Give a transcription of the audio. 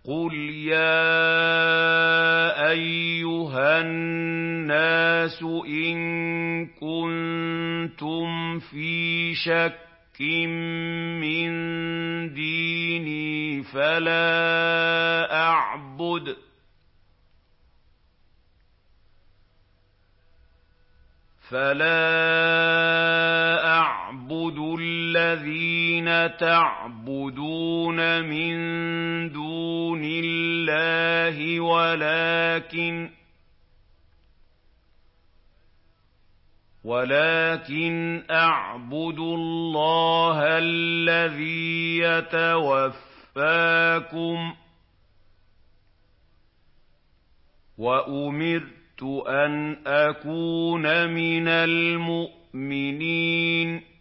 قُلْ يَا أَيُّهَا النَّاسُ إِن كُنتُمْ فِي شَكٍّ مِّن دِينِي فَلَا أَعْبُدُ الَّذِينَ تَعْبُدُونَ مِن دُونِ اللَّهِ وَلَٰكِنْ أَعْبُدُ اللَّهَ الَّذِي يَتَوَفَّاكُمْ ۖ وَأُمِرْتُ أَنْ أَكُونَ مِنَ الْمُؤْمِنِينَ